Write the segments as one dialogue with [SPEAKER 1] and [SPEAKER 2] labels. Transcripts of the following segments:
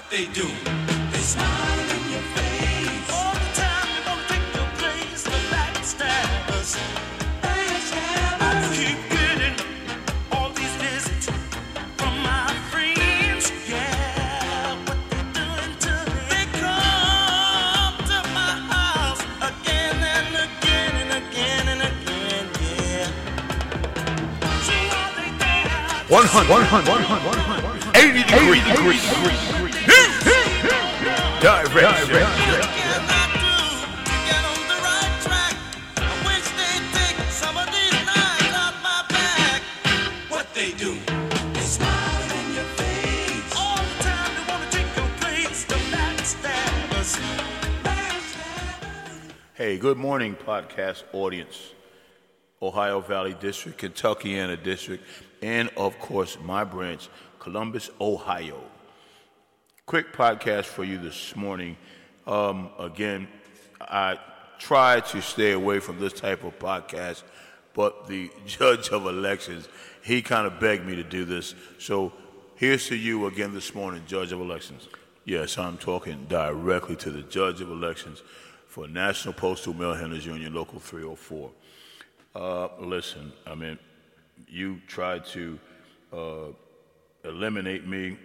[SPEAKER 1] they do. They smile in your face. All the time they wanna take your place. The backstabbers. I keep getting all these visits from my friends. Yeah, what they doing to me. They come to my house again and again and again and again. Yeah. See how they dance.
[SPEAKER 2] 180 degrees. Direction.
[SPEAKER 1] What they do, they smile in your face. All the time they wanna take your place. The backstabbers.
[SPEAKER 2] Hey, good morning, podcast audience. Ohio Valley District, Kentuckiana District, and of course, my branch, Columbus, Ohio. Quick podcast for you this morning. Again, I try to stay away from this type of podcast, but the judge of elections, he kind of begged me to do this. So here's to you again this morning, judge of elections. Yes, I'm talking directly to the judge of elections for National Postal Mail Handlers Union, Local 304. Listen, I mean, you tried to eliminate me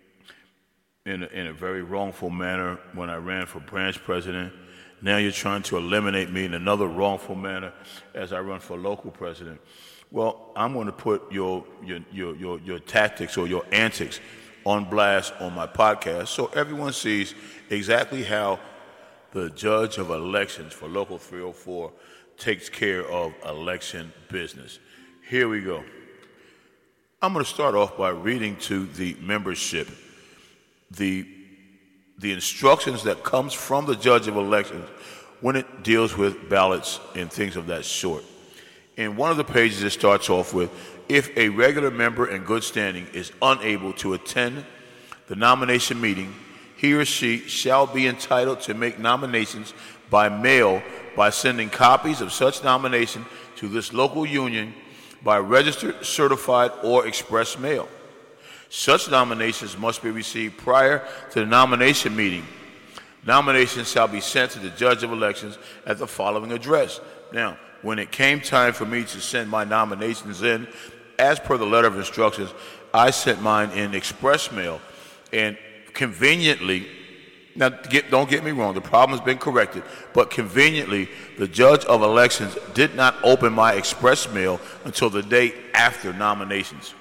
[SPEAKER 2] in a very wrongful manner when I ran for branch president. Now you're trying to eliminate me in another wrongful manner as I run for local president. Well, I'm going to put your tactics or your antics on blast on my podcast so everyone sees exactly how the judge of elections for Local 304 takes care of election business. Here we go. I'm going to start off by reading to the membership the instructions that comes from the judge of elections when it deals with ballots and things of that sort. In one of the pages it starts off with, if a regular member in good standing is unable to attend the nomination meeting, he or she shall be entitled to make nominations by mail by sending copies of such nomination to this local union by registered, certified, or express mail. Such nominations must be received prior to the nomination meeting. Nominations shall be sent to the judge of elections at the following address. Now, when it came time for me to send my nominations in, as per the letter of instructions, I sent mine in express mail. And conveniently, now don't get me wrong, the problem has been corrected, but conveniently, the judge of elections did not open my express mail until the day after nominations.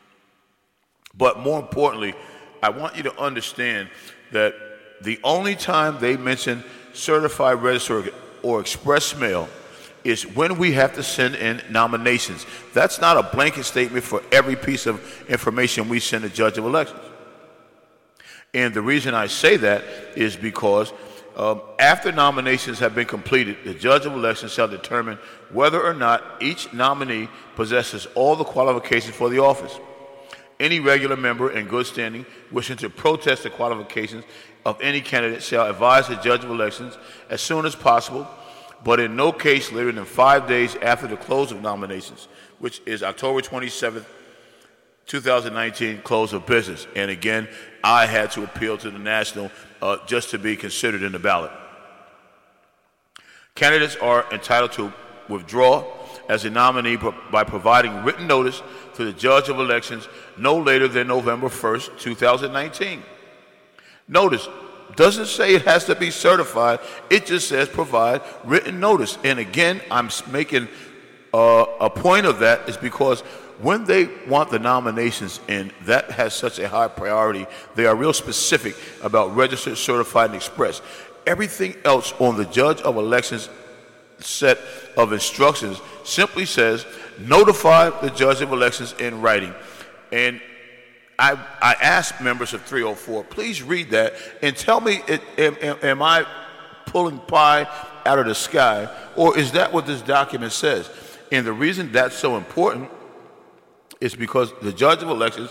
[SPEAKER 2] But more importantly, I want you to understand that the only time they mention certified, registered, or express mail is when we have to send in nominations. That's not a blanket statement for every piece of information we send to judge of elections. And the reason I say that is because after nominations have been completed, the judge of elections shall determine whether or not each nominee possesses all the qualifications for the office. Any regular member in good standing wishing to protest the qualifications of any candidate shall advise the judge of elections as soon as possible, but in no case later than 5 days after the close of nominations, which is October 27th, 2019, close of business. And again, I had to appeal to the national just to be considered in the ballot. Candidates are entitled to withdraw as a nominee by providing written notice to the judge of elections no later than November 1st, 2019. Notice, doesn't say it has to be certified. It just says provide written notice. And again, I'm making a point of that is because when they want the nominations in, that has such a high priority. They are real specific about registered, certified, and express. Everything else on the judge of elections set of instructions simply says notify the judge of elections in writing. And I asked members of 304, please read that and tell me, am I pulling pie out of the sky, or is that what this document says? And the reason that's so important is because the judge of elections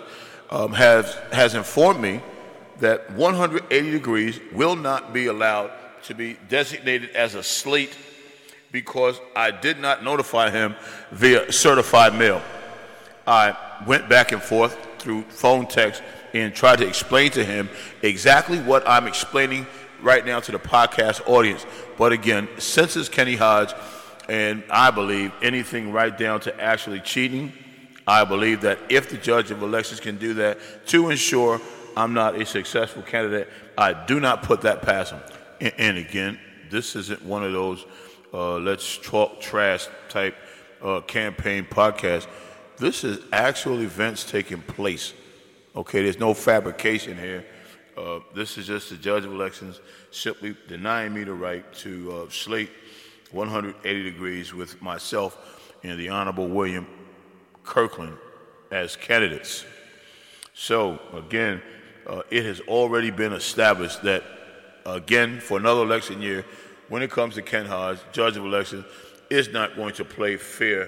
[SPEAKER 2] has informed me that 180 degrees will not be allowed to be designated as a slate because I did not notify him via certified mail. I went back and forth through phone, text, and try to explain to him exactly what I'm explaining right now to the podcast audience. But again, since it's Kenny Hodge, and I believe anything right down to actually cheating, I believe that if the judge of elections can do that to ensure I'm not a successful candidate, I do not put that past him. And again, this isn't one of those let's talk trash type campaign podcasts. This is actual events taking place. Okay, there's no fabrication here. This is just the judge of elections simply denying me the right to slate 180 degrees with myself and the Honorable William Kirkland as candidates. So, again, it has already been established that, again, for another election year, when it comes to Ken Hodge, judge of elections, is not going to play fair.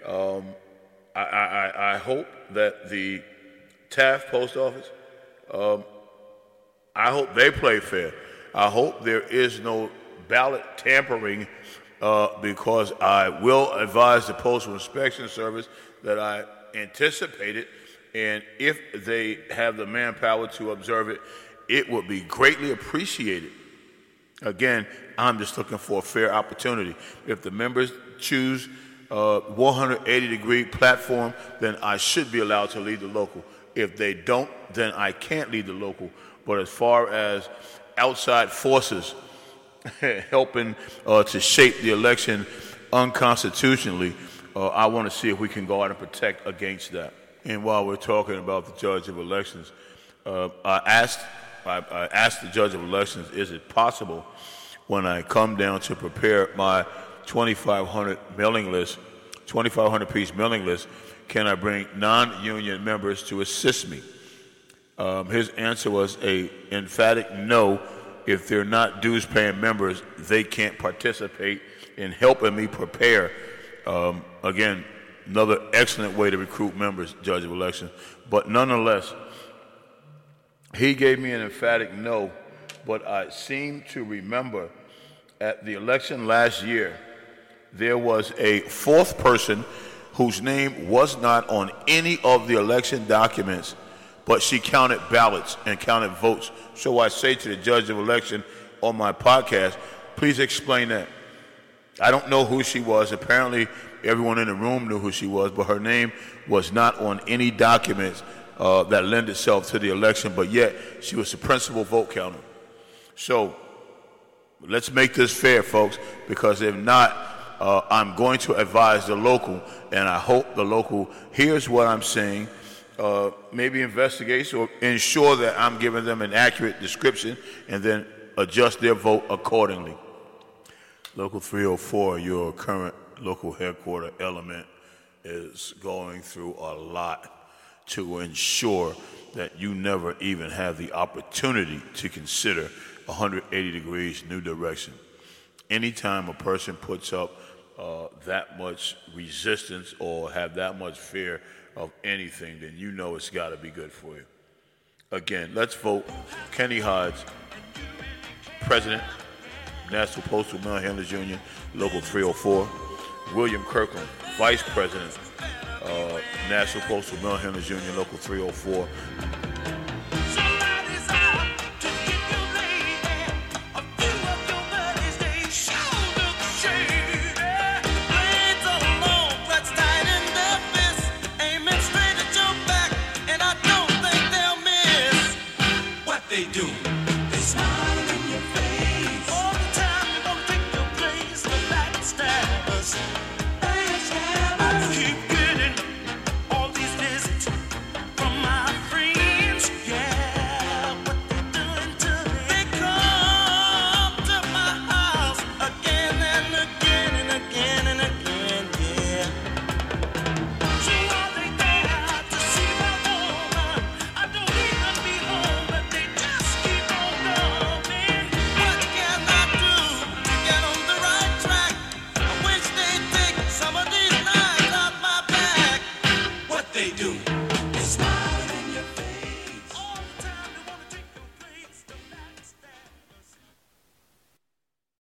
[SPEAKER 2] I hope that the Taft Post Office, I hope they play fair. I hope there is no ballot tampering because I will advise the Postal Inspection Service that I anticipated, and if they have the manpower to observe it, it would be greatly appreciated. Again, I'm just looking for a fair opportunity. If the members choose a 180-degree platform, then I should be allowed to lead the local. If they don't, then I can't lead the local. But as far as outside forces helping to shape the election unconstitutionally, I want to see if we can go out and protect against that. And while we're talking about the judge of elections, I asked the judge of elections, is it possible when I come down to prepare my 2,500 mailing list, 2,500-piece mailing list, can I bring non-union members to assist me? His answer was a emphatic no. If they're not dues-paying members, they can't participate in helping me prepare. Again, another excellent way to recruit members, judge of elections. But nonetheless, he gave me an emphatic no, but I seem to remember at the election last year, there was a fourth person whose name was not on any of the election documents, but she counted ballots and counted votes. So I say to the judge of election on my podcast, please explain that. I don't know who she was. Apparently, everyone in the room knew who she was, but her name was not on any documents that lend itself to the election, but yet she was the principal vote counter. So let's make this fair, folks, because if not, I'm going to advise the local, and I hope the local hears what I'm saying, maybe investigates or ensure that I'm giving them an accurate description, and then adjust their vote accordingly. Local 304, your current local headquarter element, is going through a lot to ensure that you never even have the opportunity to consider 180 degrees new direction. Anytime a person puts up that much resistance or have that much fear of anything, then you know it's got to be good for you. Again, let's vote Kenny Hodge, President, National Postal Mail Handlers Union, Local 304. William Kirkland, Vice President, National Postal Mail Handlers Union, Local 304.
[SPEAKER 1] Somebody's out to get you laid. A few of your buddies, they sure look shady. Blades are long, clutched tight in their fists, aiming straight at your back, and I don't think they'll miss what they do. They smile.